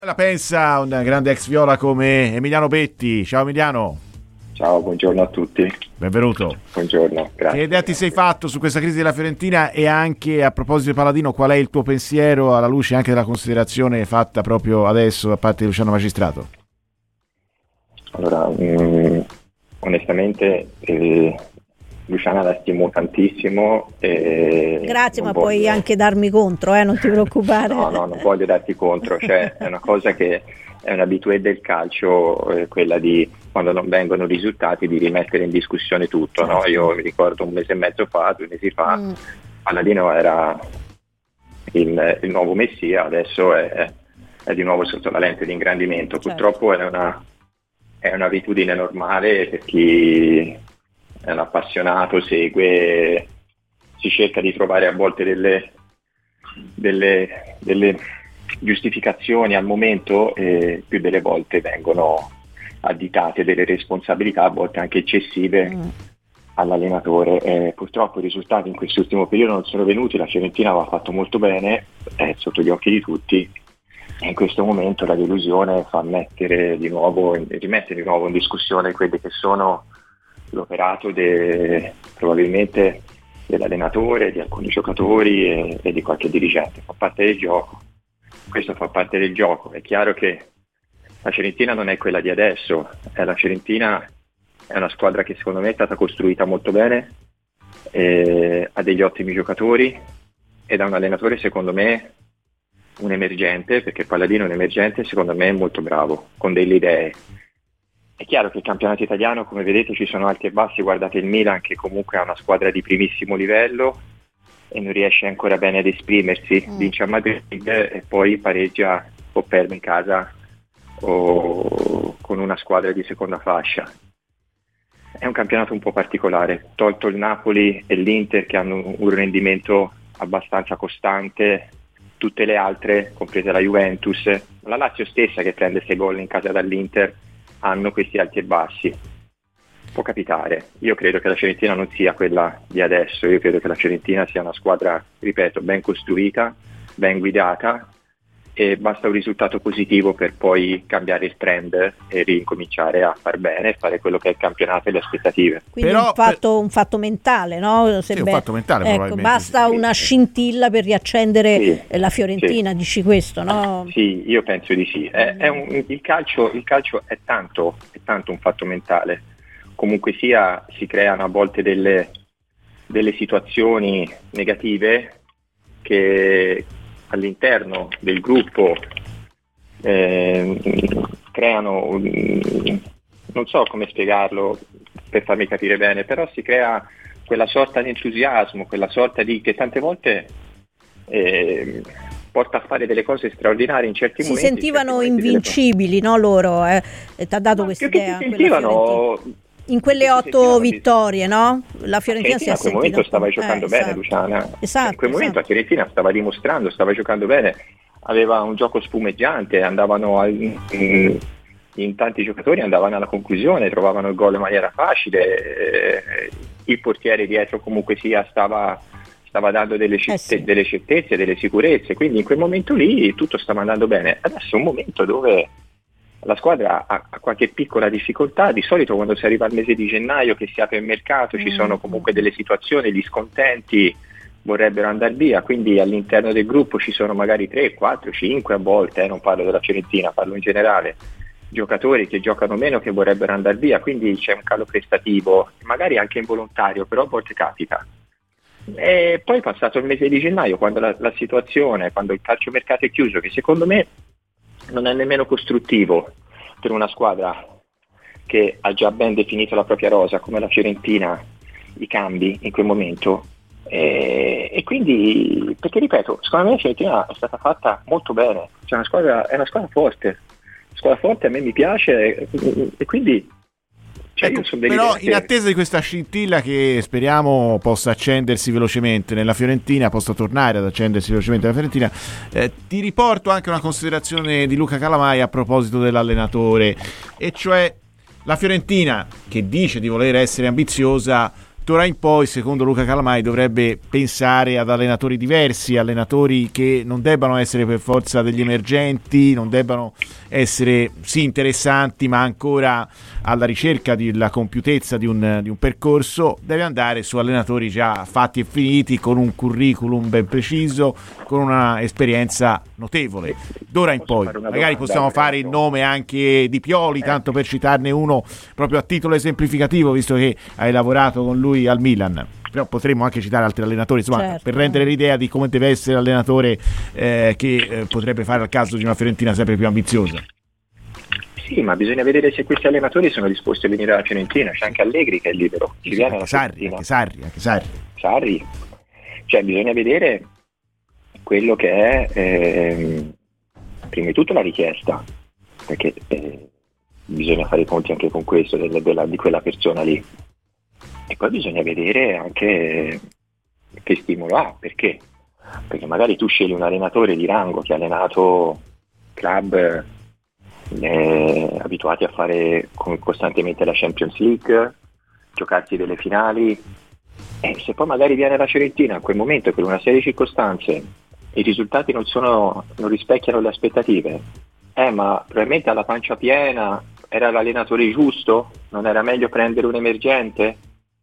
La pensa un grande ex viola come Emiliano Betti. Ciao Emiliano. Ciao, buongiorno a tutti. Benvenuto. Buongiorno, grazie. Che idea ti sei fatto su questa crisi della Fiorentina e anche a proposito di Paladino, qual è il tuo pensiero alla luce anche della considerazione fatta proprio adesso da parte di Luciano Magistrato? Allora, onestamente Luciana la stimo tantissimo. Grazie, ma puoi anche darmi contro, non ti preoccupare. No, non voglio darti contro, cioè è una cosa che è un'abitudine del calcio, quella di quando non vengono risultati di rimettere in discussione tutto, no? Io mi ricordo 1 mese e mezzo fa, 2 mesi fa, Paladino era il nuovo messia, adesso è di nuovo sotto la lente di ingrandimento. Purtroppo è un'abitudine normale per chi è un appassionato, segue, si cerca di trovare a volte delle giustificazioni al momento, e più delle volte vengono additate delle responsabilità, a volte anche eccessive, all'allenatore. Purtroppo i risultati in quest'ultimo periodo non sono venuti, la Fiorentina aveva fatto molto bene, sotto gli occhi di tutti, e in questo momento la delusione fa rimettere di nuovo in discussione quelli che sono l'operato probabilmente dell'allenatore, di alcuni giocatori e di qualche dirigente. Fa parte del gioco. Questo fa parte del gioco. È chiaro che la Fiorentina non è quella di adesso. La Fiorentina è una squadra che secondo me è stata costruita molto bene, ha degli ottimi giocatori ed ha un allenatore secondo me un emergente, perché Paladino è un emergente, secondo me è molto bravo, con delle idee. È chiaro che il campionato italiano, come vedete, ci sono alti e bassi. Guardate il Milan, che comunque ha una squadra di primissimo livello e non riesce ancora bene ad esprimersi, vince a Madrid e poi pareggia o perde in casa o con una squadra di seconda fascia. È un campionato un po' particolare, tolto il Napoli e l'Inter che hanno un rendimento abbastanza costante, tutte le altre, compresa la Juventus, la Lazio stessa che prende 6 gol in casa dall'Inter, hanno questi alti e bassi. Può capitare. Io credo che la Fiorentina non sia quella di adesso, io credo che la Fiorentina sia una squadra, ripeto, ben costruita, ben guidata, e basta un risultato positivo per poi cambiare il trend e ricominciare a far bene e fare quello che è il campionato e le aspettative. Quindi un fatto mentale, no? Un fatto mentale, probabilmente. Basta una scintilla per riaccendere la Fiorentina, dici questo, no? Sì, io penso di sì. Il calcio è tanto un fatto mentale. Comunque sia, si creano a volte delle situazioni negative che all'interno del gruppo creano, non so come spiegarlo per farmi capire bene, però si crea quella sorta di entusiasmo, quella sorta di che tante volte porta a fare delle cose straordinarie in certi momenti. Si sentivano invincibili, no, loro? Ti ha dato questa idea? In quelle 8 vittorie, no? La Fiorentina si è in quel momento stava giocando bene, Luciana. In quel momento la Fiorentina stava dimostrando, stava giocando bene, aveva un gioco spumeggiante, in tanti giocatori andavano alla conclusione, trovavano il gol in maniera facile, il portiere dietro comunque sia stava dando delle certezze, delle sicurezze, quindi in quel momento lì tutto stava andando bene. Adesso è un momento dove la squadra ha qualche piccola difficoltà. Di solito quando si arriva al mese di gennaio, che si apre il mercato, ci sono comunque delle situazioni, gli scontenti vorrebbero andare via, quindi all'interno del gruppo ci sono magari 3, 4, 5 a volte, non parlo della Fiorentina, parlo in generale, giocatori che giocano meno che vorrebbero andare via, quindi c'è un calo prestativo, magari anche involontario, però a volte capita. E poi passato il mese di gennaio, quando la situazione, quando il calciomercato è chiuso, che secondo me non è nemmeno costruttivo per una squadra che ha già ben definito la propria rosa come la Fiorentina, i cambi in quel momento, e quindi, perché ripeto, secondo me la Fiorentina è stata fatta molto bene, è una squadra forte, a me mi piace, e quindi però in attesa di questa scintilla che speriamo possa accendersi velocemente nella Fiorentina, possa tornare ad accendersi velocemente nella Fiorentina, ti riporto anche una considerazione di Luca Calamai a proposito dell'allenatore, e cioè la Fiorentina, che dice di voler essere ambiziosa, d'ora in poi, secondo Luca Calamai, dovrebbe pensare ad allenatori diversi, allenatori che non debbano essere per forza degli emergenti, non debbano essere sì interessanti, ma ancora alla ricerca della compiutezza di un percorso. Deve andare su allenatori già fatti e finiti, con un curriculum ben preciso, con una esperienza notevole. D'ora in poi magari possiamo fare il nome anche di Pioli, tanto per citarne uno proprio a titolo esemplificativo, visto che hai lavorato con lui al Milan. Però potremmo anche citare altri allenatori, insomma, certo, per rendere l'idea di come deve essere l'allenatore che potrebbe fare al caso di una Fiorentina sempre più ambiziosa. Sì, ma bisogna vedere se questi allenatori sono disposti a venire alla Fiorentina. C'è anche Allegri che è libero. Anche Sarri. Cioè bisogna vedere quello che è prima di tutto la richiesta, perché bisogna fare i conti anche con questo di quella persona lì, e poi bisogna vedere anche che stimolo ha, perché magari tu scegli un allenatore di rango che ha allenato club abituati a fare costantemente la Champions League, giocarsi delle finali, e se poi magari viene la Fiorentina in quel momento per una serie di circostanze i risultati non rispecchiano le aspettative, ma probabilmente alla pancia piena era l'allenatore giusto, non era meglio prendere un emergente?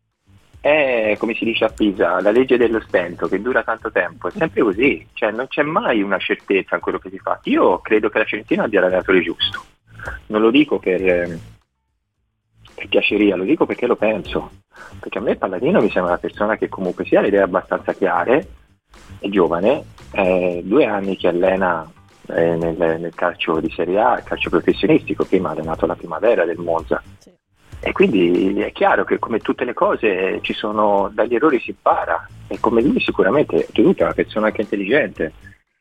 Come si dice a Pisa, la legge dello stento che dura tanto tempo, è sempre così, cioè non c'è mai una certezza in quello che si fa. Io credo che la Fiorentina abbia l'allenatore giusto, non lo dico per piaceria, lo dico perché lo penso, perché a me Palladino mi sembra una persona che comunque sia le idee abbastanza chiare, è giovane, 2 anni che allena nel calcio di Serie A, il calcio professionistico, prima ha allenato la Primavera del Monza. Sì. E quindi è chiaro che come tutte le cose dagli errori si impara, e come lui sicuramente è una persona anche intelligente.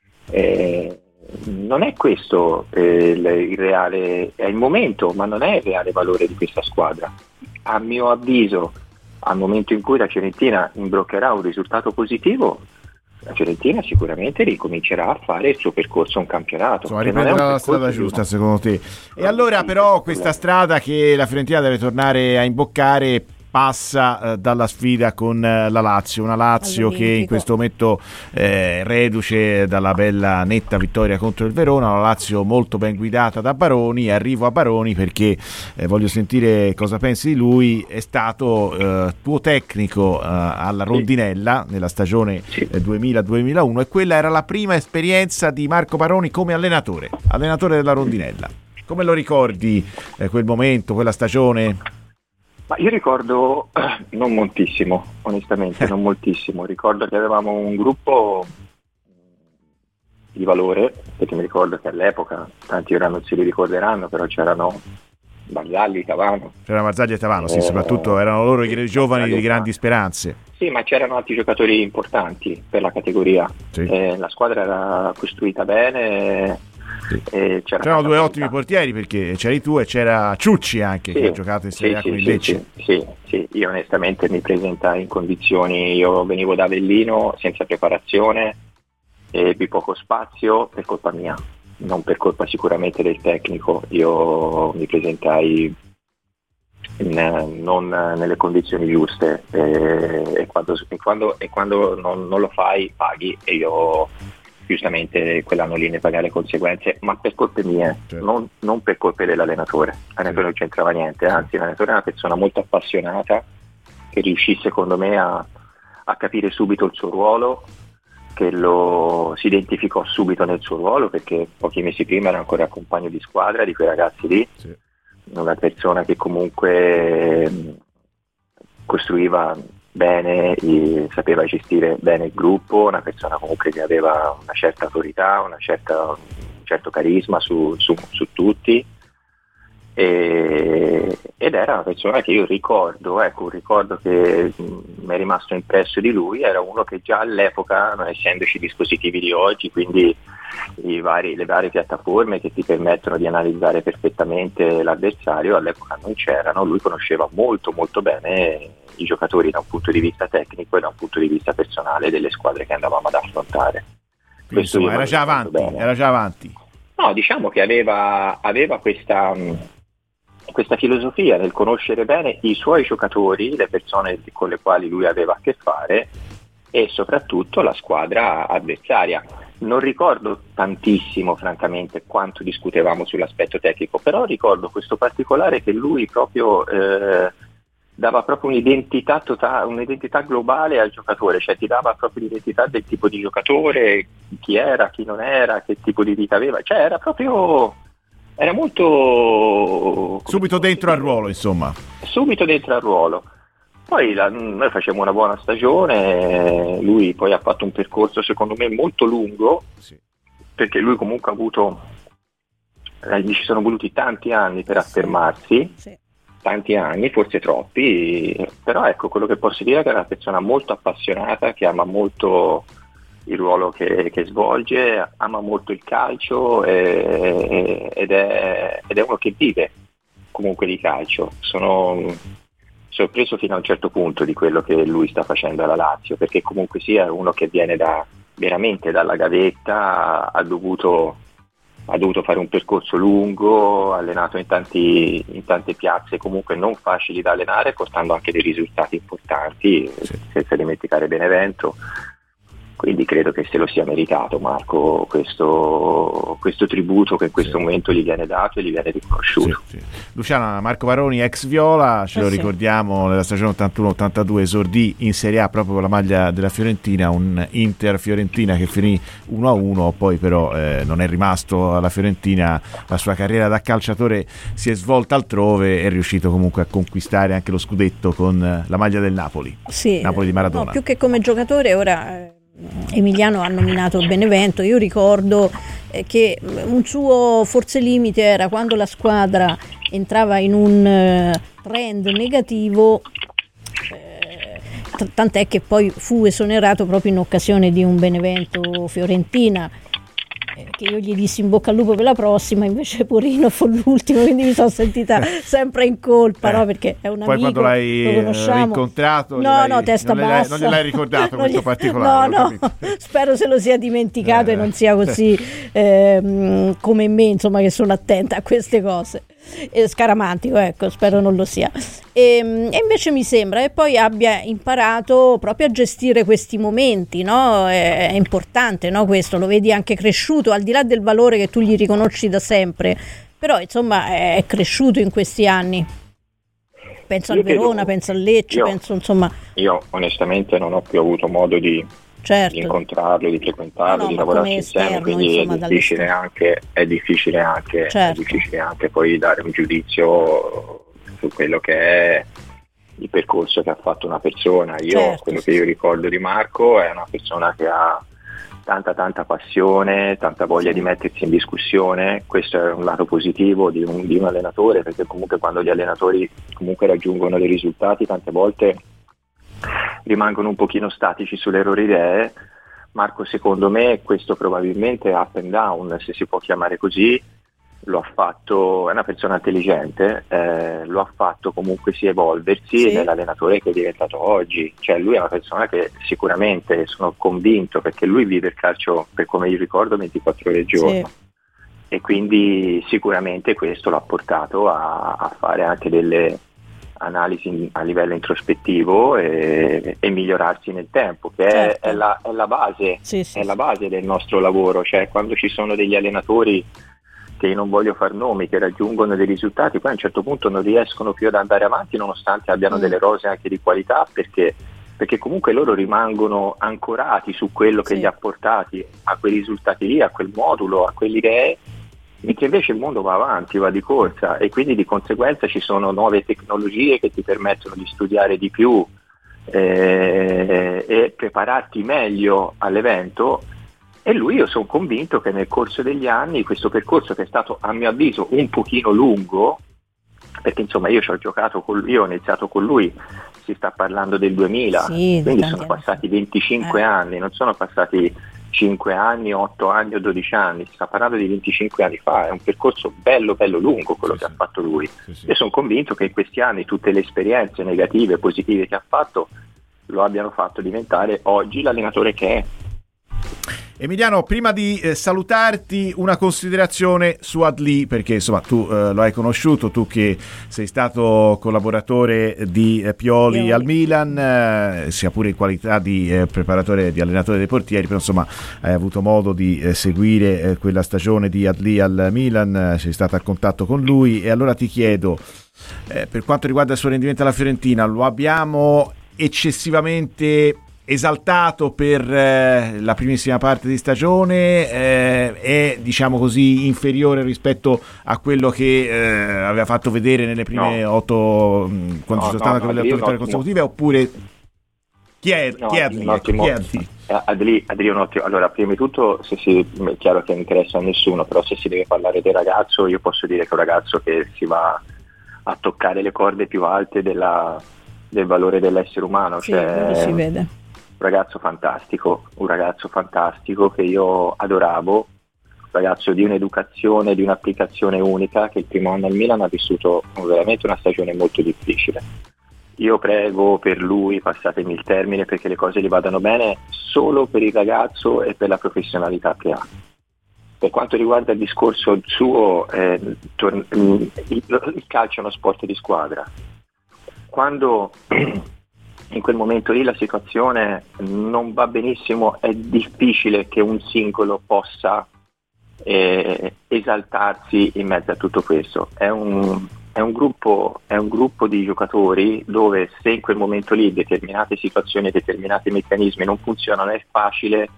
Non è questo il reale, è il momento, ma non è il reale valore di questa squadra. A mio avviso, al momento in cui la Fiorentina imbroccherà un risultato positivo, la Fiorentina sicuramente ricomincerà a fare il suo percorso in campionato. Insomma, riprenderà la strada giusta, secondo te? E allora però questa strada che la Fiorentina deve tornare a imboccare passa dalla sfida con la Lazio, una Lazio che in questo momento reduce dalla bella netta vittoria contro il Verona, una Lazio molto ben guidata da Baroni. Arrivo a Baroni perché voglio sentire cosa pensi di lui. È stato tuo tecnico alla Rondinella nella stagione 2000-2001, e quella era la prima esperienza di Marco Baroni come allenatore della Rondinella. Come lo ricordi quel momento, quella stagione? Ma io ricordo non moltissimo, onestamente, non moltissimo. Ricordo che avevamo un gruppo di valore, perché mi ricordo che all'epoca, tanti ora non si li ricorderanno, però c'erano Marzagli, Tavano. C'era Marzagli e Tavano, sì, soprattutto erano loro i giovani di grandi speranze. Sì, ma c'erano altri giocatori importanti per la categoria. Sì. La squadra era costruita bene. Sì. C'erano 2 ottimi portieri, perché c'eri tu e c'era Ciucci anche, che ha giocato in Serie A con il Lecce. Sì, io onestamente mi presentai in condizioni, io venivo da Avellino senza preparazione e ebbi poco spazio per colpa mia, non per colpa sicuramente del tecnico. Io mi presentai non nelle condizioni giuste, e quando non lo fai paghi, e io giustamente quell'anno lì ne pagai le conseguenze, ma per colpe mie, certo. non per colpe dell'allenatore. L'allenatore non c'entrava niente, anzi l'allenatore è una persona molto appassionata, che riuscì secondo me a capire subito il suo ruolo, che si identificò subito nel suo ruolo, perché pochi mesi prima era ancora compagno di squadra di quei ragazzi lì. Sì. Una persona che comunque costruiva bene, sapeva gestire bene il gruppo, una persona comunque che aveva una certa autorità, un certo carisma su tutti, ed era una persona che io ricordo, un ricordo che mi è rimasto impresso di lui, era uno che già all'epoca, non essendoci dispositivi di oggi, quindi le varie piattaforme che ti permettono di analizzare perfettamente l'avversario, all'epoca non c'erano. Lui conosceva molto molto bene i giocatori da un punto di vista tecnico e da un punto di vista personale delle squadre che andavamo ad affrontare. Questo era già avanti. No, diciamo che aveva questa filosofia nel conoscere bene i suoi giocatori, le persone con le quali lui aveva a che fare e soprattutto la squadra avversaria. Non ricordo tantissimo francamente quanto discutevamo sull'aspetto tecnico, però ricordo questo particolare che lui proprio dava proprio un'identità un'identità globale al giocatore, cioè ti dava proprio l'identità del tipo di giocatore, chi era, chi non era, che tipo di vita aveva, cioè era molto subito dentro al ruolo, insomma. Subito dentro al ruolo. Poi noi facevamo una buona stagione, lui poi ha fatto un percorso secondo me molto lungo, sì, perché lui comunque ha avuto, gli ci sono voluti tanti anni per affermarsi, sì, tanti anni, forse troppi, però ecco, quello che posso dire è che è una persona molto appassionata, che ama molto il ruolo che svolge, ama molto il calcio ed è uno che vive comunque di calcio. Sono sorpreso fino a un certo punto di quello che lui sta facendo alla Lazio, perché comunque sia uno che viene veramente dalla gavetta, ha dovuto fare un percorso lungo, allenato in tante piazze comunque non facili da allenare, portando anche dei risultati importanti, sì, senza dimenticare Benevento. Quindi credo che se lo sia meritato Marco questo tributo che in questo momento gli viene dato e gli viene riconosciuto. Sì, sì. Luciano, Marco Varoni, ex Viola, ce lo ricordiamo, nella stagione 81-82 esordì in Serie A proprio con la maglia della Fiorentina, un Inter-Fiorentina che finì 1-1, poi però non è rimasto alla Fiorentina, la sua carriera da calciatore si è svolta altrove, è riuscito comunque a conquistare anche lo scudetto con la maglia del Napoli, sì, Napoli di Maradona. No, più che come giocatore ora... Emiliano ha nominato Benevento. Io ricordo che un suo forse limite era quando la squadra entrava in un trend negativo, tant'è che poi fu esonerato proprio in occasione di un Benevento-Fiorentina, che io gli dissi in bocca al lupo per la prossima, invece Porino fu l'ultimo, quindi mi sono sentita sempre in colpa, no? Perché è un poi amico, quando l'hai incontrato testa bassa, non gliel'hai ricordato questo particolare, no, spero se lo sia dimenticato e non sia così come me, insomma, che sono attenta a queste cose. Scaramantico, ecco, spero non lo sia. E invece mi sembra che poi abbia imparato proprio a gestire questi momenti, no? È importante, no? Questo lo vedi anche cresciuto, al di là del valore che tu gli riconosci da sempre, però insomma è cresciuto in questi anni. Penso al Verona, penso al Lecce, penso insomma. Io onestamente non ho più avuto modo di incontrarlo, di frequentarlo, di lavorarci insieme, quindi insomma, è difficile anche poi dare un giudizio su quello che è il percorso che ha fatto una persona. Quello che io ricordo di Marco è una persona che ha tanta passione, tanta voglia di mettersi in discussione. Questo è un lato positivo di un allenatore, perché comunque quando gli allenatori comunque raggiungono dei risultati tante volte rimangono un pochino statici sulle loro idee. Marco, secondo me, questo probabilmente up and down, se si può chiamare così, lo ha fatto, è una persona intelligente, lo ha fatto comunque evolversi nell'allenatore che è diventato oggi. Cioè lui è una persona che sicuramente, sono convinto, perché lui vive il calcio, per come io ricordo, 24 ore al giorno, e quindi sicuramente questo l'ha portato a fare anche delle analisi a livello introspettivo e migliorarsi nel tempo, che è la base, è la base del nostro lavoro. Cioè quando ci sono degli allenatori, che io non voglio far nomi, che raggiungono dei risultati, poi a un certo punto non riescono più ad andare avanti nonostante abbiano delle rose anche di qualità, perché comunque loro rimangono ancorati su quello che li ha portati a quei risultati lì, a quel modulo, a quelle idee, mentre invece il mondo va avanti, va di corsa, e quindi di conseguenza ci sono nuove tecnologie che ti permettono di studiare di più e prepararti meglio all'evento. E io sono convinto che nel corso degli anni questo percorso, che è stato a mio avviso un pochino lungo, perché insomma io ho iniziato con lui, si sta parlando del 2000, quindi sono passati 25 anni, non sono passati 5 anni, 8 anni o 12 anni, si sta parlando di 25 anni fa. È un percorso bello lungo quello che ha fatto lui. Io sono convinto che in questi anni tutte le esperienze negative e positive che ha fatto lo abbiano fatto diventare oggi l'allenatore che è. Emiliano, prima di salutarti, una considerazione su Adli, perché insomma tu lo hai conosciuto, tu che sei stato collaboratore di Pioli al Milan, sia pure in qualità di preparatore, di allenatore dei portieri, però insomma hai avuto modo di seguire quella stagione di Adli al Milan, sei stato a contatto con lui, e allora ti chiedo, per quanto riguarda il suo rendimento alla Fiorentina, lo abbiamo eccessivamente esaltato per la primissima parte di stagione, è diciamo così inferiore rispetto a quello che aveva fatto vedere nelle prime 8 quando ci sono state quelle 8 vittorie consecutive, oppure chi è Adli è un ottimo. Allora, prima di tutto, è chiaro che non interessa a nessuno, però se si deve parlare del ragazzo, io posso dire che è un ragazzo che si va a toccare le corde più alte del valore dell'essere umano, sì, si vede. Un ragazzo fantastico che io adoravo, un ragazzo di un'educazione, di un'applicazione unica, che il primo anno al Milan ha vissuto veramente una stagione molto difficile. Io prego per lui, passatemi il termine, perché le cose gli vadano bene solo per il ragazzo e per la professionalità che ha. Per quanto riguarda il discorso suo, il calcio è uno sport di squadra. Quando in quel momento lì la situazione non va benissimo, è difficile che un singolo possa esaltarsi in mezzo a tutto questo. È un gruppo di giocatori dove, se in quel momento lì determinate situazioni, determinati meccanismi non funzionano, è facile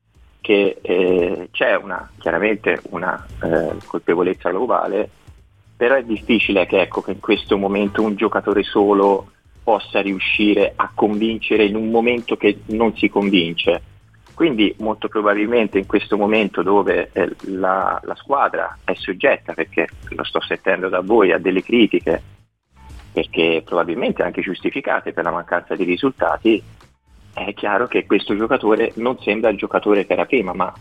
che c'è chiaramente una colpevolezza globale, però è difficile che in questo momento un giocatore solo possa riuscire a convincere in un momento che non si convince. Quindi molto probabilmente in questo momento dove la squadra è soggetta, perché lo sto sentendo da voi, a delle critiche, perché probabilmente anche giustificate per la mancanza di risultati, è chiaro che questo giocatore non sembra il giocatore che era prima, ma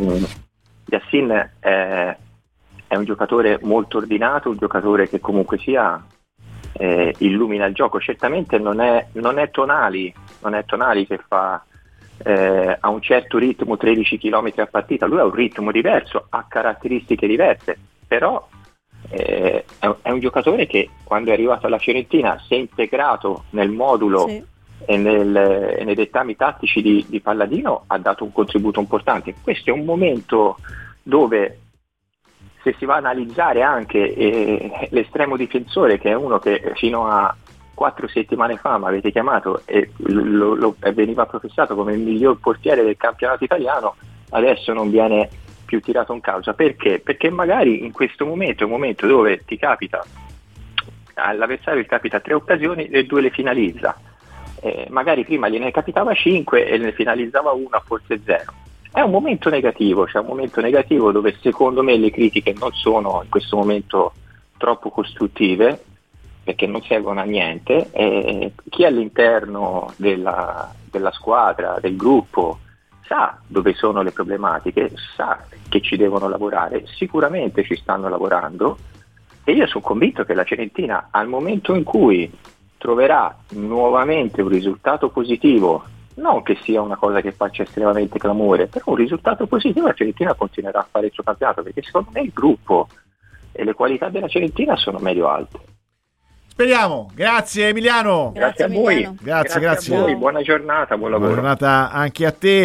Yassin è un giocatore molto ordinato, un giocatore che comunque sia illumina il gioco. Certamente non è Tonali che fa a un certo ritmo 13 km a partita, lui ha un ritmo diverso, ha caratteristiche diverse, però è un giocatore che quando è arrivato alla Fiorentina si è integrato nel modulo e nei dettami tattici di Palladino, ha dato un contributo importante. Questo è un momento dove, se si va a analizzare anche l'estremo difensore, che è uno che fino a 4 settimane fa mi avete chiamato e veniva professato come il miglior portiere del campionato italiano, adesso non viene più tirato in causa. Perché? Perché magari in questo momento è un momento dove all'avversario capita 3 occasioni e 2 le finalizza, magari prima gliene capitava 5 e ne finalizzava 1, forse 0. È un momento negativo, dove secondo me le critiche non sono in questo momento troppo costruttive, perché non servono a niente. Chi è all'interno della squadra, del gruppo, sa dove sono le problematiche, sa che ci devono lavorare, sicuramente ci stanno lavorando, e io sono convinto che la Fiorentina, al momento in cui troverà nuovamente un risultato positivo, non che sia una cosa che faccia estremamente clamore, però un risultato positivo, la Fiorentina continuerà a fare il suo campionato, perché secondo me il gruppo e le qualità della Fiorentina sono meglio alte. Speriamo. Grazie Emiliano. Grazie a voi. Grazie a voi. Buona giornata, buon lavoro. Buona giornata anche a te.